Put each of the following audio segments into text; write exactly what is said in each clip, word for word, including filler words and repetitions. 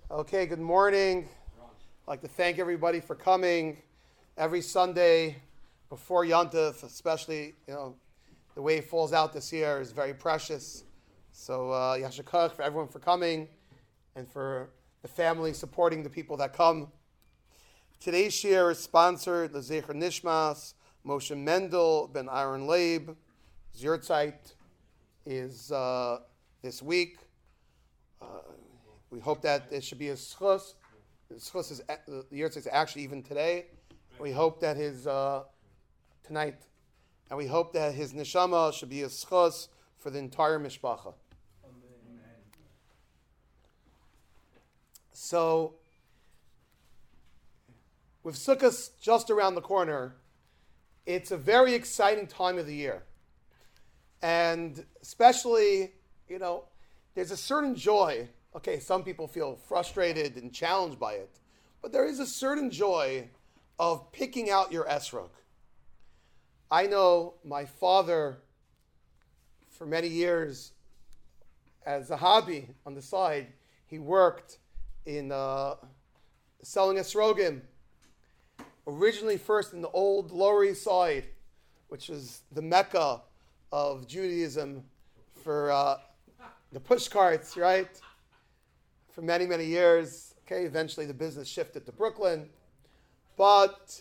Okay, good morning. I'd like to thank everybody for coming every Sunday before Yontif, especially, you know, the way it falls out this year is very precious. So, uh, Yashakach for everyone for coming and for the family supporting the people that come. Today's share is sponsored L'Zecher Nishmas, Moshe Mendel, Ben Aaron Leib. Zurtzeit is uh, this week. Uh, we hope that it should be a schus. The schus is the Yurtzeit is actually even today. We hope that his uh, tonight, and we hope that his neshama should be a schus for the entire mishpacha. Amen. So, with Sukkot just around the corner, it's a very exciting time of the year, and especially, you know, there's a certain joy. Okay, some people feel frustrated and challenged by it, but there is a certain joy of picking out your esrog. I know my father, for many years, as a hobby on the side, he worked in uh, selling esrogim. Originally first in the old Lower East Side, which is the Mecca of Judaism for uh, the push carts, right? For many, many years. Okay, eventually the business shifted to Brooklyn. But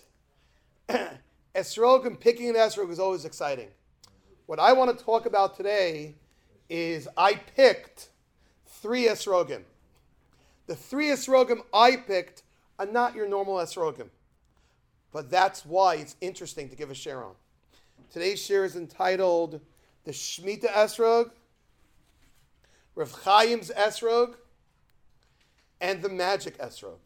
esrogim, picking an esrog is always exciting. What I want to talk about today is I picked three esrogim. The three esrogim I picked are not your normal esrogim. But that's why it's interesting to give a share on. Today's share is entitled The Shemitah Esrog, Rav Chaim's Esrog, and the Magic Esrog.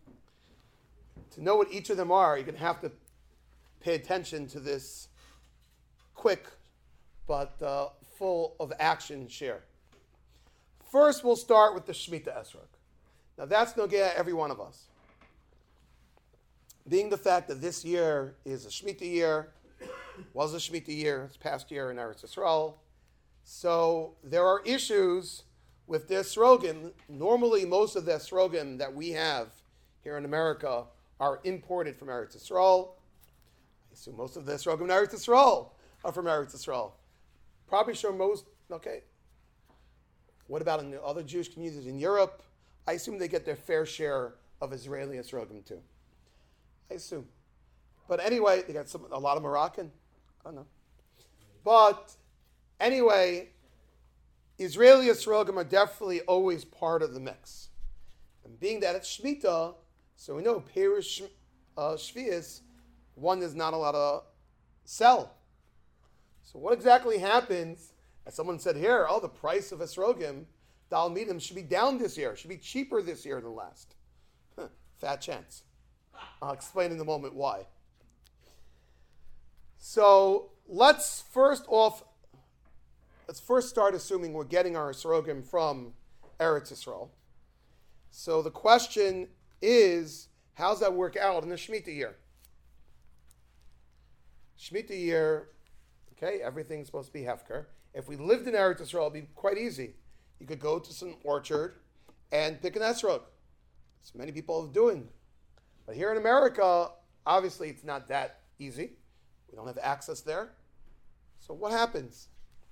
To know what each of them are, you're going to have to pay attention to this quick but uh, full of action share. First, we'll start with the Shemitah Esrog. Now, that's nogea every one of us. Being the fact that this year is a Shemitah year, was a Shemitah year, it's past year in Eretz Yisrael, so there are issues with the esrogim. Normally, most of the esrogim that we have here in America are imported from Eretz Yisrael. I assume most of the esrogim in Eretz Yisrael are from Eretz Yisrael. Probably sure most, okay. What about in the other Jewish communities in Europe? I assume they get their fair share of Israeli esrogim too. I assume. But anyway, they got some, a lot of Moroccan. I don't know. But anyway, Israeli esrogim are definitely always part of the mix. And being that it's Shemitah, so we know Perish uh, Shvius, one is not allowed to sell. So what exactly happens, as someone said here, oh, the price of esrogim, Dal Midim, should be down this year, should be cheaper this year than last. Huh, fat chance. I'll explain in a moment why. So let's first off, let's first start assuming we're getting our esrogim from Eretz Yisrael. So the question is, how's that work out in the Shemitah year? Shemitah year, okay, everything's supposed to be hefker. If we lived in Eretz Yisrael, it'd be quite easy. You could go to some orchard and pick an esrog. As many people are doing. But here in America, obviously it's not that easy. We don't have access there. So what happens?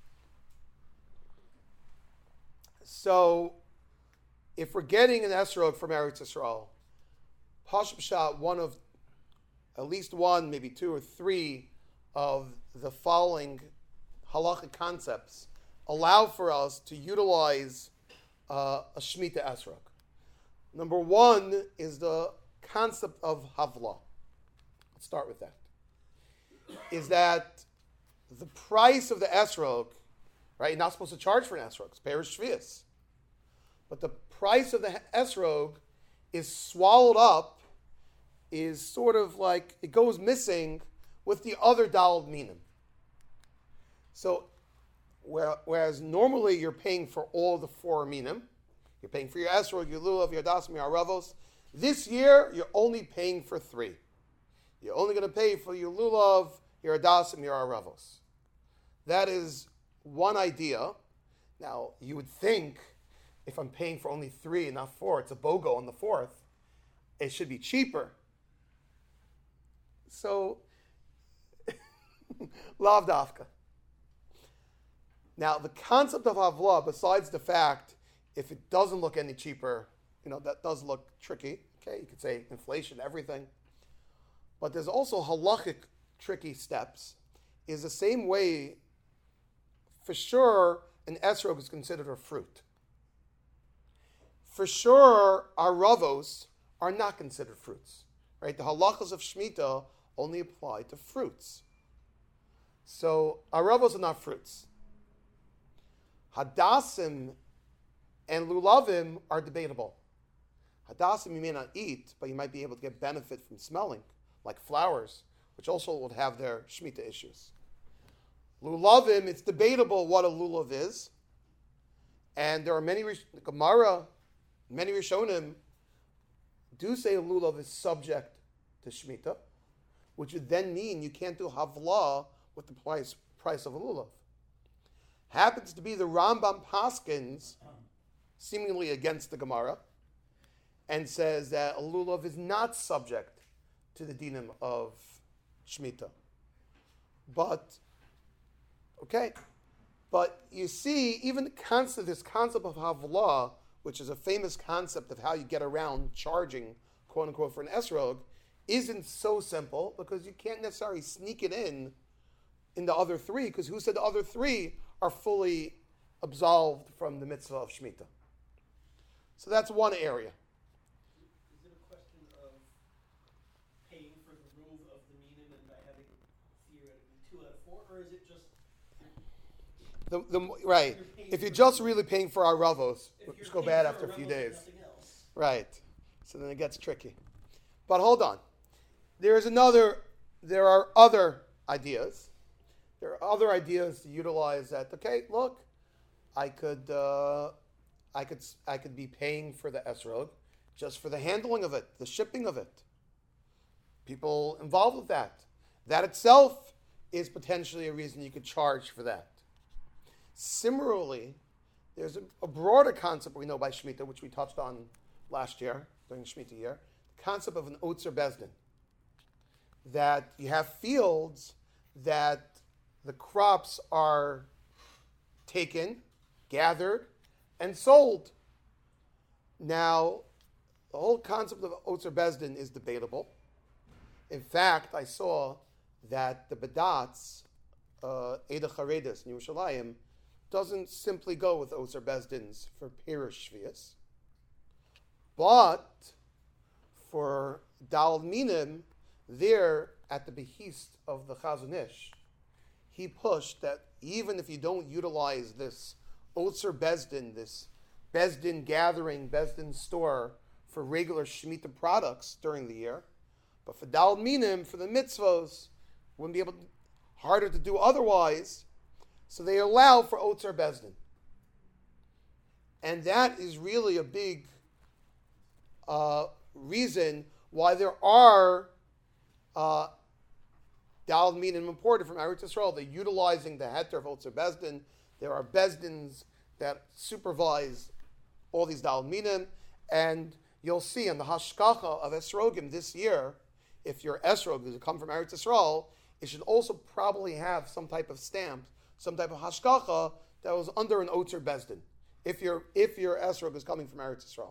So if we're getting an esrog from Eretz Yisrael, Pashut Pshat, one of, at least one, maybe two or three of the following halachic concepts allow for us to utilize uh, a Shemitah esrog. Number one is the concept of havla. Let's start with that. Is that the price of the esrog, right? You're not supposed to charge for an esrog. It's perish shvius. But the price of the esrog is swallowed up, is sort of like, it goes missing with the other daled minim. So, whereas normally you're paying for all the four minim, you're paying for your esrog, your lulav, your dasim, your aravos. This year, you're only paying for three. You're only going to pay for your lulav, your adasim, your aravos. That is one idea. Now, you would think if I'm paying for only three and not four, it's a BOGO on the fourth, it should be cheaper. So, lav dafka. Now, the concept of havla, besides the fact, if it doesn't look any cheaper, you know, that does look tricky. Okay, you could say inflation, everything. But there's also halachic tricky steps. Is the same way, for sure, an esrog is considered a fruit. For sure, aravos are not considered fruits. Right? The halachas of Shemitah only apply to fruits. So, aravos are not fruits. Hadassim and lulavim are debatable. Hadassim you may not eat, but you might be able to get benefit from smelling, like flowers, which also would have their Shemitah issues. Lulavim, it's debatable what a lulav is. And there are many, the Gemara, many Rishonim do say a lulav is subject to Shemitah, which would then mean you can't do havla with the price, price of a lulav. Happens to be the Rambam Paskins, seemingly against the Gemara, and says that a lulav is not subject to the dinim of Shemitah. But, okay, but you see, even the concept, this concept of havla, which is a famous concept of how you get around charging, quote unquote, for an esrog, isn't so simple because you can't necessarily sneak it in in the other three, because who said the other three are fully absolved from the mitzvah of Shemitah? So that's one area. Is it a question of paying for the rule of the minim and by having theoretically two out of four, or is it just the, the right? If you're just really paying for our ravos, which go bad after a few days, right? So then it gets tricky. But hold on, there is another. There are other ideas. There are other ideas to utilize that. Okay, look, I could. Uh, I could I could be paying for the esrog just for the handling of it, the shipping of it. People involved with that. That itself is potentially a reason you could charge for that. Similarly, there's a, a broader concept we know by Shemitah, which we touched on last year, during the Shemitah year, the concept of an Otzer Bezdin. That you have fields that the crops are taken, gathered, and sold. Now, the whole concept of Otzer Bezdin is debatable. In fact, I saw that the Badatz, uh, Eda Charedes in Yerushalayim, doesn't simply go with Otzer Bezdins for Pirush Shvius, but for Dal Minim, there at the behest of the Chazon Ish, he pushed that even if you don't utilize this Otzer Bezdin, this Bezdin gathering, Bezdin store for regular Shemitah products during the year, but for Dal Minim, for the mitzvos, wouldn't be able to, harder to do otherwise, so they allow for Otzer Bezdin. And that is really a big uh, reason why there are uh, Dal Minim imported from Eretz Yisrael. They're utilizing the heter of Otzer Bezdin. There are Bezdins that supervise all these Dal Minim, and you'll see in the Hashkacha of Esrogim this year, if your Esrog is come from Eretz Yisrael, it should also probably have some type of stamp, some type of Hashkacha that was under an Otzer Bezdin, if your if your Esrog is coming from Eretz Yisrael.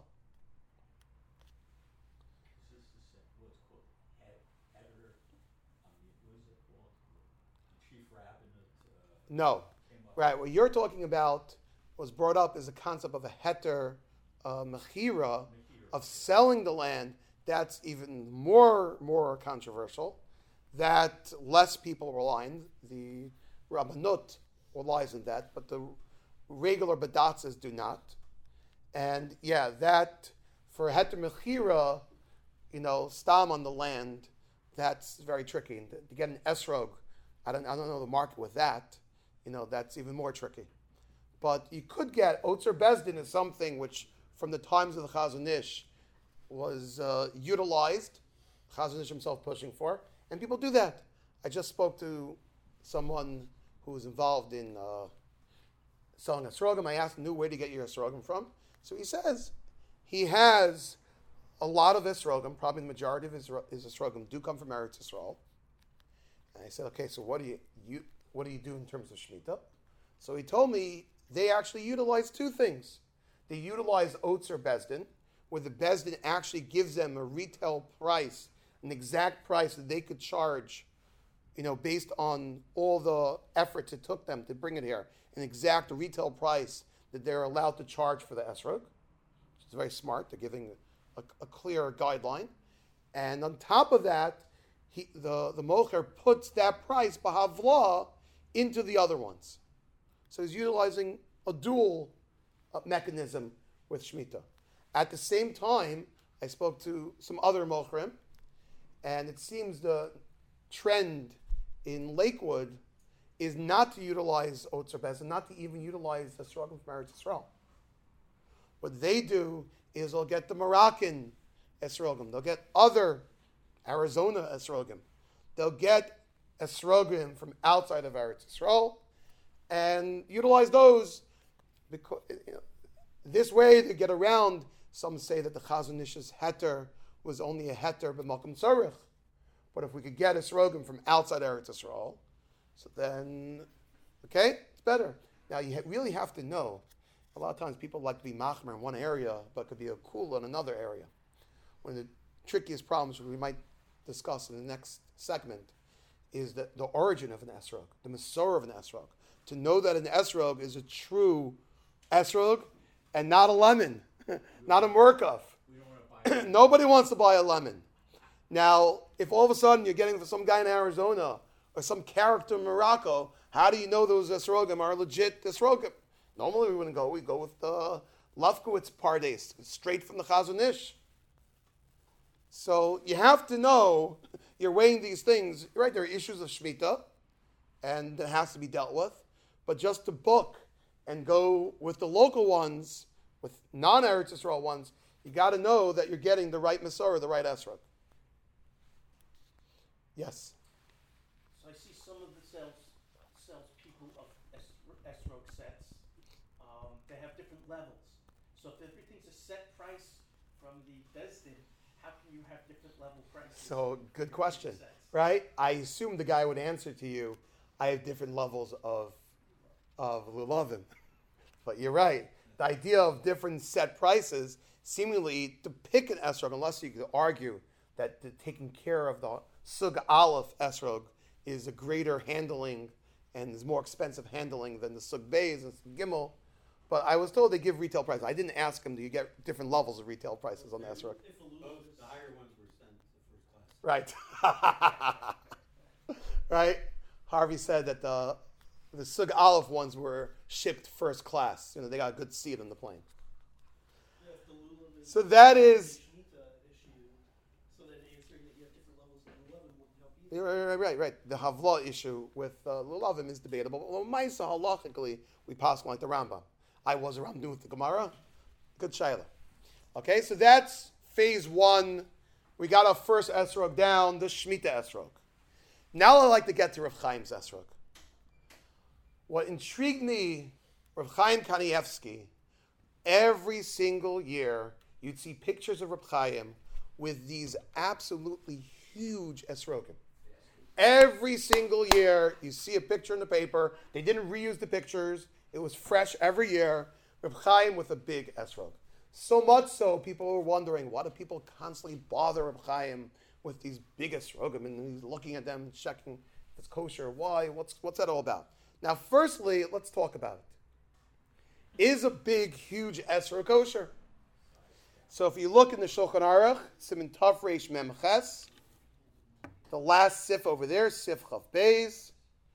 No. Right, what you're talking about was brought up is the concept of a heter, uh, mechira, of selling the land. That's even more more controversial. That less people rely on. The Rabbanut relies on that, but the regular badatzas do not. And yeah, that for heter mechira, you know, stam on the land, that's very tricky. And to, to get an esrog, I don't I don't know the market with that. You know, that's even more tricky. But you could get, Otzer Bezdin is something which, from the times of the Chazon Ish, was uh, utilized, Chazon Ish himself pushing for, and people do that. I just spoke to someone who was involved in uh, selling esrogim. I asked him, knew where to get your esrogim from. So he says he has a lot of esrogim, probably the majority of his, his esrogim do come from Eretz Yisrael. And I said, okay, so what do you, you what do you do in terms of Shemitah? So he told me they actually utilize two things. They utilize Otzer Bezdin, where the Bezdin actually gives them a retail price, an exact price that they could charge, you know, based on all the efforts it took them to bring it here, an exact retail price that they're allowed to charge for the esrog, which is very smart. They're giving a, a clear guideline. And on top of that, he, the, the mocher puts that price, b'havla, into the other ones. So he's utilizing a dual uh, mechanism with Shemitah. At the same time, I spoke to some other mochrim, and it seems the trend in Lakewood is not to utilize Otzer Bezdin, not to even utilize the esrogim from Eretz Yisrael. What they do is they'll get the Moroccan esrogim, they'll get other Arizona esrogim, they'll get esrogim from outside of Eretz Yisrael, and utilize those because you know, this way they get around. Some say that the Chazon Ish's heter was only a heter b'malkum tzarich, but if we could get esrogim from outside Eretz Yisrael, so then, okay, it's better. Now you ha- really have to know. A lot of times people like to be machmer in one area, but could be a kula in another area. One of the trickiest problems we might discuss in the next segment is the, the origin of an esrog, the masorah of an esrog. To know that an esrog is a true esrog and not a lemon, not a murkaf. Nobody wants to buy a lemon. Now, if all of a sudden you're getting for some guy in Arizona or some character in Morocco, how do you know those esrogim are legit esrogim? Normally we wouldn't go. We go with the Lefkowitz Pardes, straight from the Chazon Ish. So you have to know, you're weighing these things, right, there are issues of Shemitah, and it has to be dealt with. But just to book and go with the local ones, with non-Eretz Yisrael ones, you got to know that you're getting the right Masorah, the right esrog. Yes? So I see some of the sales, sales people of es- esrog sets, um, they have different levels. So if everything's a set price from the Bezdin, how can you have different level prices? So, good question, right? I assume the guy would answer to you, I have different levels of of lulavim. But you're right. The idea of different set prices, seemingly to pick an esrog, unless you could argue that the taking care of the Sug Aleph esrog is a greater handling and is more expensive handling than the Sug Beis and Sug Gimel. But I was told they give retail prices. I didn't ask him, do you get different levels of retail prices on the esrog? Both the higher ones were sent to first class. Right. Right? Harvey said that the the Sug Aleph ones were shipped first class. You know, they got a good seat on the plane. Yeah, if the lulav is So that is, Shemitah issue, so then answering that you have different levels of lulav wouldn't help right, either. right, right, right. The Havla issue with uh, Lulavim is debatable. But Maisa, halachically, we pass like the Rambam. I was around doing the Gemara. Good Shaila. Okay, so that's phase one. We got our first esrog down, the Shemitah esrog. Now I'd like to get to Rav Chaim's esrog. What intrigued me, Rav Chaim Kanievsky, every single year you'd see pictures of Rav Chaim with these absolutely huge esrogim. Every single year you see a picture in the paper. They didn't reuse the pictures. It was fresh every year. Rav Chaim with a big esrog. So much so, people were wondering, why do people constantly bother Rav Chaim with these big esrogim? And he's looking at them, checking if it's kosher. Why? What's, what's that all about? Now, firstly, let's talk about it. Is a big, huge esrog kosher? So if you look in the Shulchan Aruch, Siman Tav Reish Mem Ches, the last sif over there, Sif Chav Beis,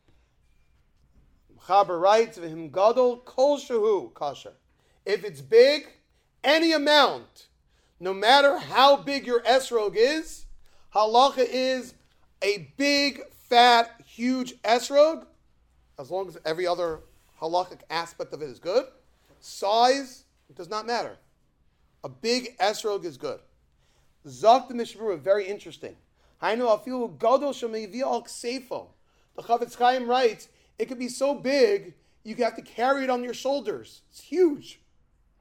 Chaber writes, V'him gadol kol shehu kosher. If it's big, any amount, no matter how big your esrog is, halacha is a big, fat, huge esrog, as long as every other halachic aspect of it is good. Size, it does not matter. A big esrog is good. Zok the Mishnah, very interesting. Hainu afilu gadol shemevi al ksefo. The Chavetz Chaim writes, it could be so big, you have to carry it on your shoulders. It's huge.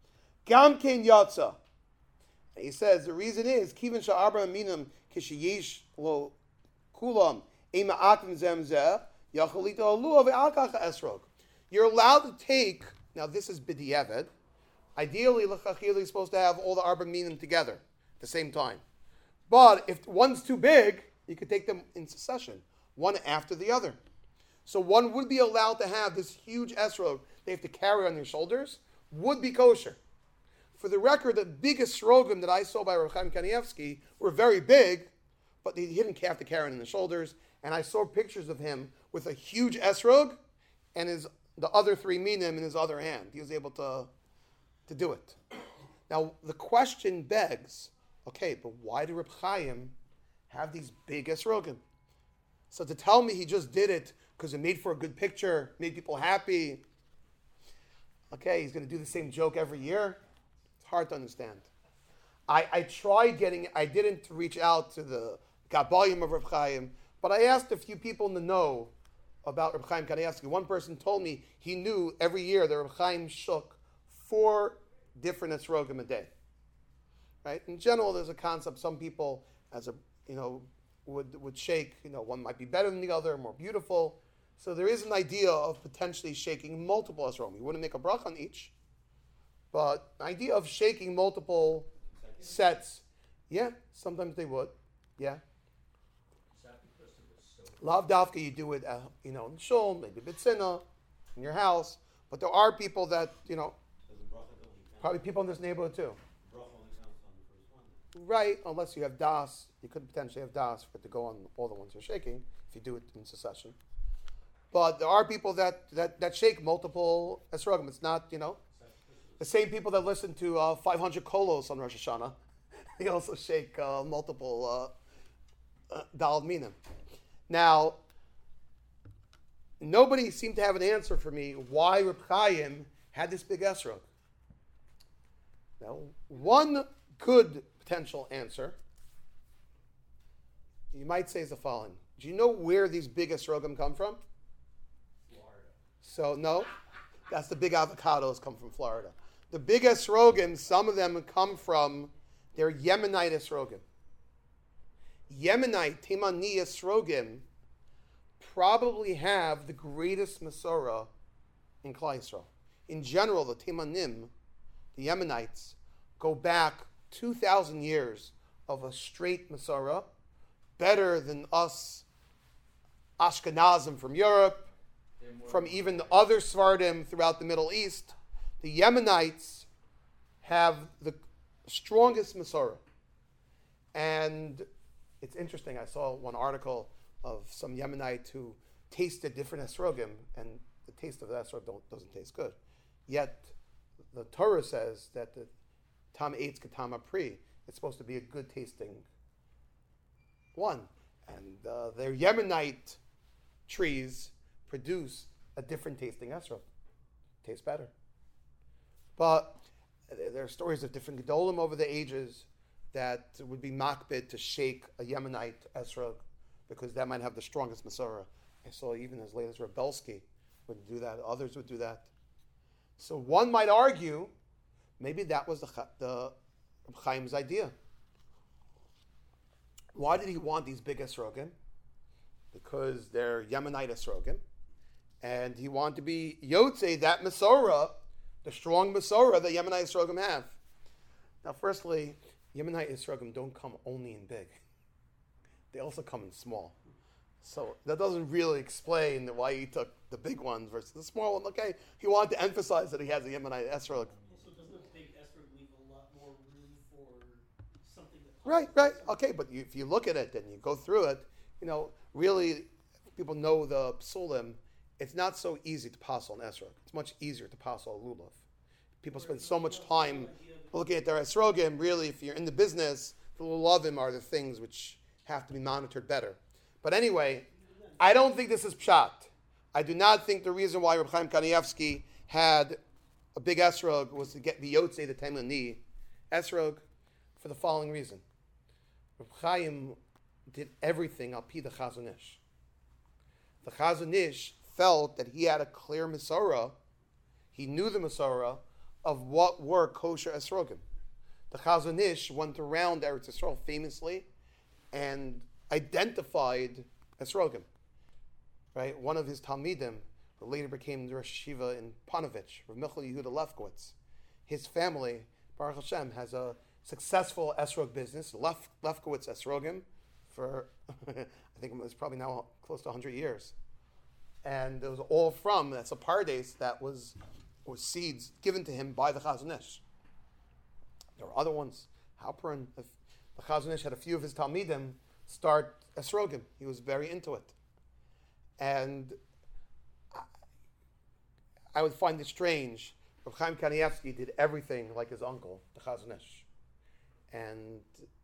Gam Ken Yatza. And he says the reason is Kivan Sha'arba Minam Kishiyesh Lo Kulam Ema Atim Zemzeh Yachalita Alua Ve'alkach Esrog. You're allowed to take, now this is B'diavad. Ideally, L'chachili is supposed to have all the Arba Minim together at the same time. But if one's too big, you could take them in succession, one after the other. So one would be allowed to have this huge esrog they have to carry on their shoulders, would be kosher. For the record, the biggest srogim that I saw by Reb Chaim Kanievsky were very big, but he didn't have to carry it on the shoulders. And I saw pictures of him with a huge esrog and his the other three minim in his other hand. He was able to, to do it. Now, the question begs, okay, but why did Reb Chaim have these big esrogim? So to tell me he just did it because it made for a good picture, made people happy, okay, he's going to do the same joke every year? It's hard to understand. I, I tried getting, I didn't reach out to the Gabayim of Reb Chaim, but I asked a few people in the know about Reb Chaim Kanievsky. One person told me he knew every year that Reb Chaim shook four different esrogim a day. Right? In general, there's a concept. Some people, as a you know, would would shake. You know, one might be better than the other, more beautiful. So there is an idea of potentially shaking multiple esrogim. You wouldn't make a brach on each, but the idea of shaking multiple sets, yeah, sometimes they would, yeah. Lav dafka, you do it, uh, you know, in shul, maybe bitzina, in your house. But there are people that, you know, probably people in this neighborhood too. Right, unless you have das, you could potentially have das for it to go on all the ones you're shaking if you do it in succession. But there are people that that, that shake multiple esrogim. It's not, you know, the same people that listen to uh, five hundred kolos on Rosh Hashanah. They also shake uh, multiple uh, uh, dal minim. Now, nobody seemed to have an answer for me why Reb Chaim had this big esrog. Now, one good potential answer, you might say, is the following. Do you know where these big esrogim come from? Florida. So, no, that's the big avocados come from Florida. The big esrogim, some of them come from, they're Yemenite esrogim. Yemenite, Timani esrogim, probably have the greatest Masorah in Klal Yisrael. In general, the Timanim, the Yemenites, go back two thousand years of a straight Masorah, better than us Ashkenazim from Europe, from even the other Sfardim throughout the Middle East. The Yemenites have the strongest Masorah. And it's interesting, I saw one article of some Yemenite who tasted different esrogim, and the taste of the esrog don't, doesn't taste good. Yet, the Torah says that the tam eitz k'tam apri, it's supposed to be a good tasting one. And uh, their Yemenite trees produce a different tasting esrog. Tastes better. But there are stories of different gedolim over the ages that would be makbid to shake a Yemenite esrog because that might have the strongest Masorah. I saw even as late as Rebelsky would do that. Others would do that. So one might argue maybe that was the, the Reb Chaim's idea. Why did he want these big esrogim? Because they're Yemenite esrogim. And he wanted to be Yotzei, that Masorah, the strong Masorah that Yemenite esrogim have. Now, firstly, Yemenite esrogim don't come only in big. They also come in small. So that doesn't really explain why he took the big ones versus the small one. Okay, he wanted to emphasize that he has a Yemenite esrog. So doesn't a big esrog leave a lot more room for something that... Right, right. Okay, but you, if you look at it and you go through it, you know, really, people know the psulim. It's not so easy to pass on esrog. It's much easier to pass on lulav. People spend so much time looking at their esrogim. Really, if you're in the business, the lulavim are the things which have to be monitored better. But anyway, I don't think this is pshat. I do not think the reason why Reb Chaim Kanievsky had a big esrog was to get the yotzei, the temlani esrog, for the following reason. Reb Chaim did everything al pi the Chazon Ish. The Chazon Ish felt that he had a clear Masorah. He knew the Masorah of what were kosher esrogim. The Chazon Ish went around Eretz Yisrael famously and identified esrogim. Right? One of his Talmidim, who later became the Rosh Yeshiva in Panovich, Rav Michal Yehuda Lefkowitz, his family, Baruch Hashem, has a successful esrog business, Lef, Lefkowitz Esrogim, for I think it was probably now close to one hundred years. And it was all from, that's a pardes that was, was seeds given to him by the Chazon Ish. There were other ones. Halperin, the Chazon Ish had a few of his Talmidim start esrogim. He was very into it. And I, I would find it strange. Reb Chaim Kanievsky did everything like his uncle, the Chazon Ish. And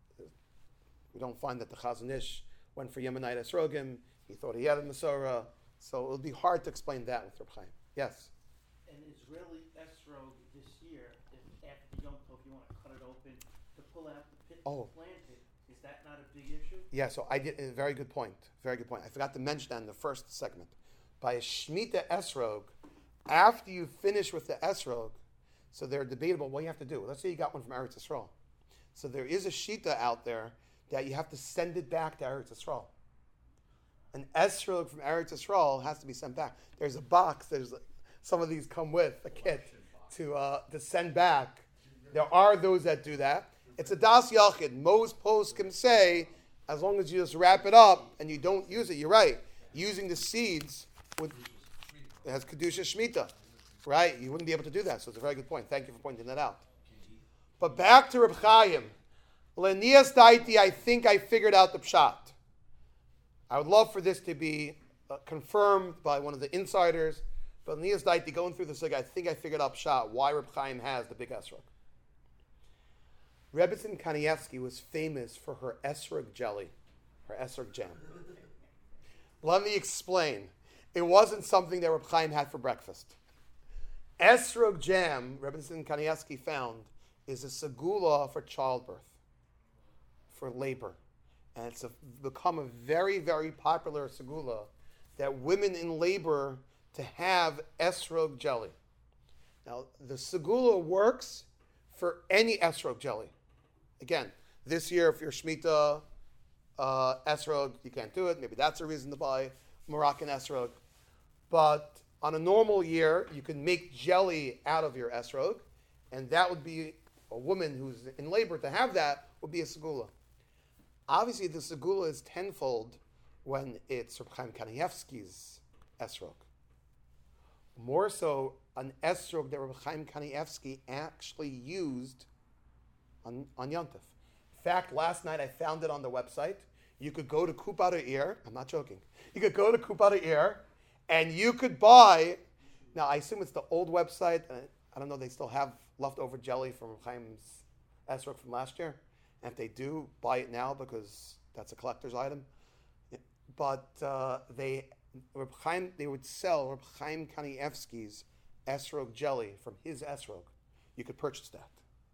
we don't find that the Chazon Ish went for Yemenite esrogim. He thought he had a Masorah. So it would be hard to explain that with Reb Chaim. Yes? An Israeli esrog this year, if after Yom Tov you want to cut it open, to pull out the pit Oh. and plant it, is that not a big issue? Yeah, so I did a very good point. Very good point. I forgot to mention that in the first segment. By a Shemitah esrog, after you finish with the esrog, so they're debatable what you have to do. Let's say you got one from Eretz Yisrael. So there is a shita out there that you have to send it back to Eretz Yisrael. An esrog from Eretz Yisrael has to be sent back. There's a box. There's some of these come with a kit to uh, to send back. There are those that do that. It's a das yachid. Most posts can say, as long as you just wrap it up and you don't use it, you're right. Using the seeds with it has kedusha shmita, right? You wouldn't be able to do that. So it's a very good point. Thank you for pointing that out. But back to Reb Chaim. Lenias daiti, I think I figured out the pshat. I would love for this to be uh, confirmed by one of the insiders. But Lenias daiti, going through this, like, I think I figured out pshat why Reb Chaim has the big esrog. Rebbetzin Kanievsky was famous for her esrog jelly, her esrog jam. Let me explain. It wasn't something that Reb Chaim had for breakfast. Esrog jam, Rebbetzin Kanievsky found, is a segula for childbirth, for labor. And it's a, become a very, very popular segula that women in labor to have esrog jelly. Now, the segula works for any esrog jelly. Again, this year, if you're Shemitah uh, esrog, you can't do it. Maybe that's a reason to buy Moroccan esrog. But on a normal year, you can make jelly out of your esrog, and that would be a woman who's in labor to have that would be a segula. Obviously, the segula is tenfold when it's Reb Chaim Kanievsky's esrog. More so, an esrog that Reb Chaim Kanievsky actually used on, on Yom Tov. In fact, last night I found it on the website. You could go to Kupat Ha'ir. I'm not joking. You could go to Kupat Ha'ir, and you could buy. Now, I assume it's the old website. Uh, I don't know. They still have leftover jelly from Reb Chaim's esrog from last year. And if they do, buy it now because that's a collector's item. But uh, they, Reb Chaim, they would sell Reb Chaim Kanievsky's esrog jelly from his esrog. You could purchase that.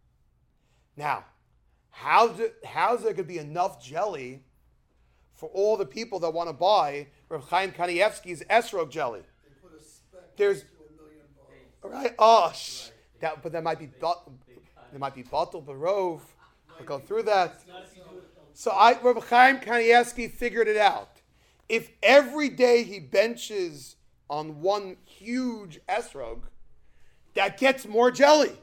Now, how do, how's there could be enough jelly for all the people that want to buy Reb Chaim Kanievsky's esrog jelly? They put a spec There's, to a million bottles. right? Oh, sh- that, but there might be but, there might be bottle barov. We'll go through that. So I, Reb Chaim Kanievsky figured it out. If every day he benches on one huge esrog, that gets more jelly.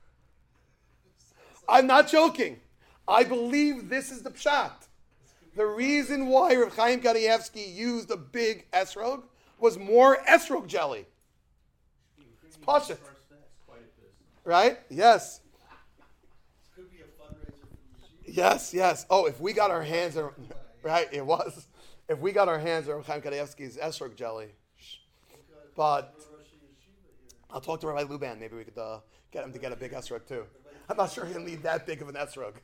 I'm not joking. I believe this is the pshat. The reason why Reb Chaim Kanievsky used a big esrog was more esrog jelly. It's pashut. Right? Yes. Could be a fundraiser for the yeshiva. Yes, yes. Oh, if we got our hands on, right, it was. If we got our hands on Chaim Kanievsky's esrog jelly. But I'll talk to Rabbi Luban. Maybe we could uh, get him to get a big esrog too. I'm not sure he'll need that big of an esrog.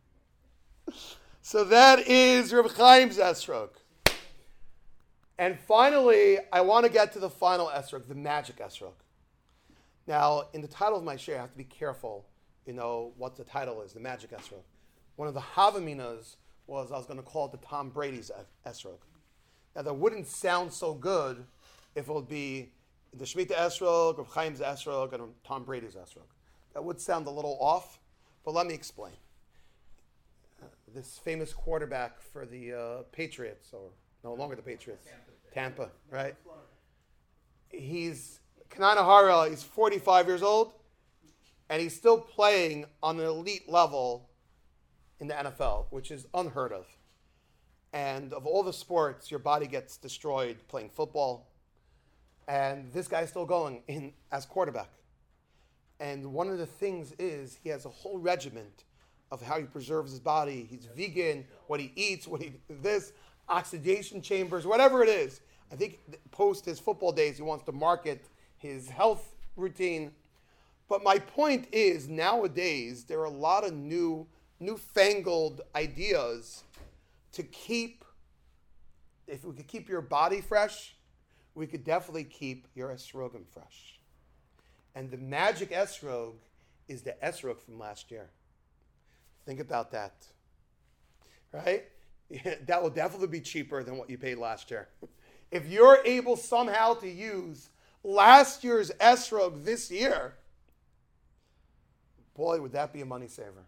So that is Reb Chaim's esrog. And finally, I want to get to the final esrog, the magic esrog. Now, in the title of my share, I have to be careful, you know, what the title is, the magic esrog. One of the Havaminas was I was going to call it the Tom Brady's esrog. Now, that wouldn't sound so good if it would be the Shemitah esrog, Reb Chaim's esrog, and Tom Brady's esrog. That would sound a little off, but let me explain. Uh, this famous quarterback for the uh, Patriots, or no longer the Patriots, Tampa, Tampa right? He's Kanana Hara, he's forty-five years old, and he's still playing on an elite level in the N F L, which is unheard of. And of all the sports, your body gets destroyed playing football. And this guy's still going in as quarterback. And one of the things is he has a whole regiment of how he preserves his body. He's vegan, what he eats, what he this, oxidation chambers, whatever it is. I think post his football days, he wants to market his health routine. But my point is, nowadays, there are a lot of new, newfangled ideas to keep, if we could keep your body fresh, we could definitely keep your esrogim fresh. And the magic esrog is the esrog from last year. Think about that. Right? Yeah, that will definitely be cheaper than what you paid last year. If you're able somehow to use last year's esrog this year, boy, would that be a money saver.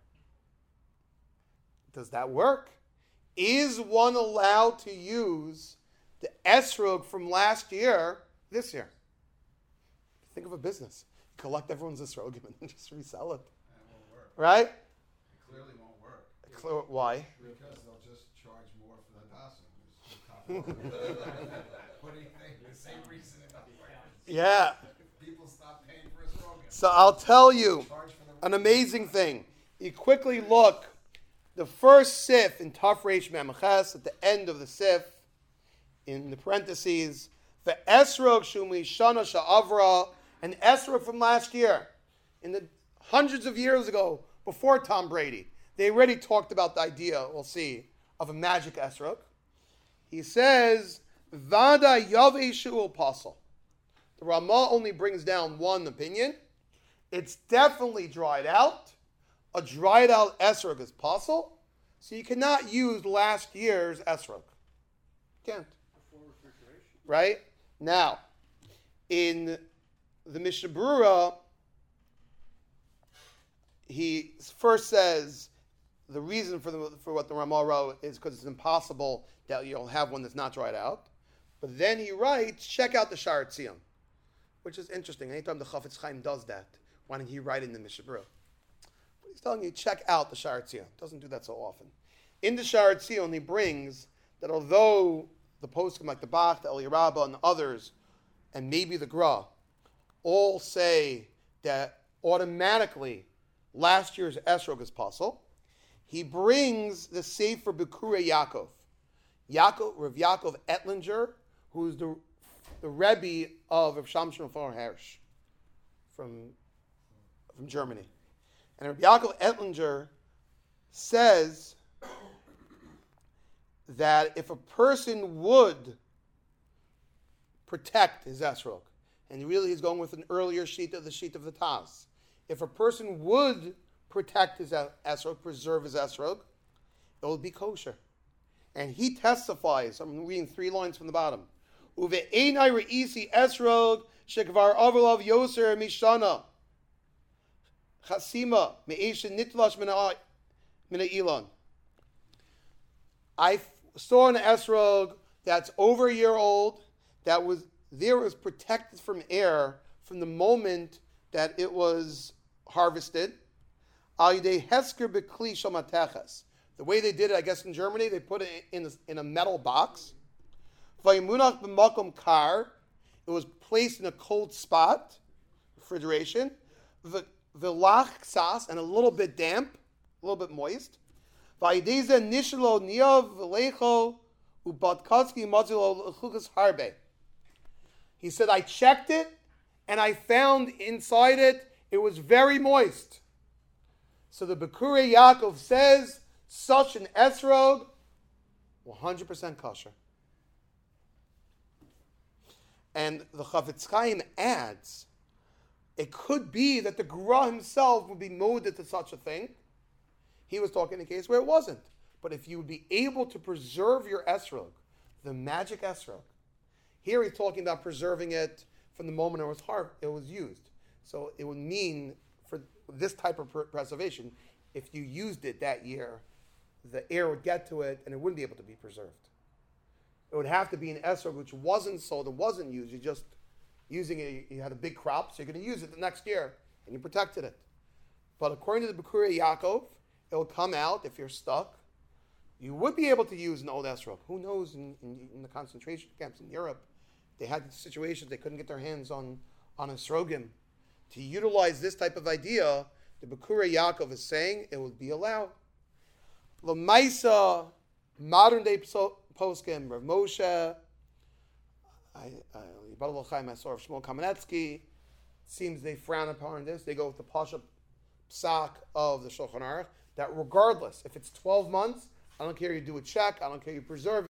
Does that work? Is one allowed to use the esrog from last year this year? Think of a business. Collect everyone's esrogim and just resell it. That won't work. Right? It clearly won't work. Clear, why? Because they'll just charge more for the dasim. What do you think? The same reason. Yeah. People stop paying for esrogim. So I'll tell you Charge for the an amazing thing. You quickly look, the first sif in Taf Reish Mem Ches, at the end of the sif, in the parentheses, the esrog shumi shana sha'avra, an esrog from last year, in the hundreds of years ago, before Tom Brady. They already talked about the idea, we'll see, of a magic esrog. He says, Vada Yaveh Shu'ul Pasal. The Ramah only brings down one opinion. It's definitely dried out. A dried out esrog is pasal, so you cannot use last year's esrog. Can't. Before refrigeration. Right? Now, in the Mishnah Berurah, he first says the reason for the, for what the Ramah wrote is because it's impossible that you'll have one that's not dried out. But then he writes, check out the Sha'ar Tzion, which is interesting. Anytime the Chafetz Chaim does that, why didn't he write it in the Mishnah Berurah? But he's telling you, check out the Sha'ar Tzion. Doesn't do that so often. In the Sha'ar Tzion, he brings that although the poskim like the Bach, the Eli Rabbah, and others, and maybe the Gra, all say that automatically last year's esrog is pasal, he brings the Sefer Bikurei Yaakov. Yaakov, Rav Yaakov Ettlinger, who is the, the Rebbe of Rav Shamshon von Hirsch from, from Germany. And Rav Yaakov Ettlinger says that if a person would protect his esrog, and really he's going with an earlier sheet of the sheet of the Taz, if a person would protect his esrog, preserve his esrog, it will be kosher. And he testifies, I'm reading three lines from the bottom, Uve einai re'isi esrog shekvar avolav yoser mishana chasima me'eshin nitlash mina ilan. I saw an esrog that's over a year old, that was there was protected from air from the moment that it was harvested. Al yidei hesker b'kli shamateches. The way they did it, I guess in Germany, they put it in a, in a metal box. Vayimunach b'makom kar. It was placed in a cold spot, refrigeration. V'lach ksas, and a little bit damp, a little bit moist. Vayideze nishlo niyav v'lecho ubatkatski mazilo l'chukas harbe. He said, I checked it, and I found inside it, it was very moist. So the Bikurei Yaakov says, such an esrog, one hundred percent kosher. And the Chafetz Chaim adds, it could be that the Gra himself would be moded to such a thing. He was talking in a case where it wasn't. But if you would be able to preserve your esrog, the magic esrog, here he's talking about preserving it from the moment it was har- it was used. So it would mean for this type of pr- preservation, if you used it that year, the air would get to it and it wouldn't be able to be preserved. It would have to be an esrog which wasn't sold and wasn't used. You just using it. You had a big crop, so you're going to use it the next year, and you protected it. But according to the Bikuria Yaakov, it will come out if you're stuck. You would be able to use an old esrog. Who knows? In, in, in the concentration camps in Europe, they had situations they couldn't get their hands on on esrogim. To utilize this type of idea, the Bikuria Yaakov is saying it would be allowed. Lamaisa, modern day poskim, Rav Moshe, Yibal Chaim Asor of Shmuel Kamenetsky, seems they frown upon this. They go with the Pasha Psak of the Shulchan Aruch, that regardless, if it's twelve months, I don't care you do a check, I don't care you preserve it.